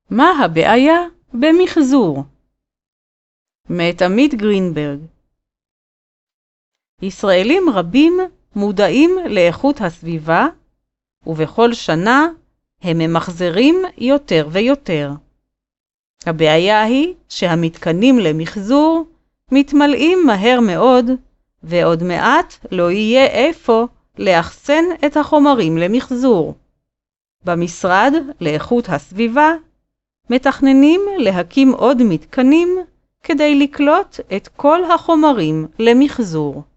מה הבעיה במחזור? מאת עמית גרינברג. ישראלים רבים מודעים לאיכות הסביבה, ובכל שנה הם ממחזרים יותר ויותר. הבעיה היא שהמתקנים למחזור מתמלאים מהר מאוד, ועוד מעט לא יהיה איפה לאחסן את החומרים למחזור. במשרד לאיכות הסביבה מתכננים להקים עוד מתקנים כדי לקלוט את כל החומרים למחזור.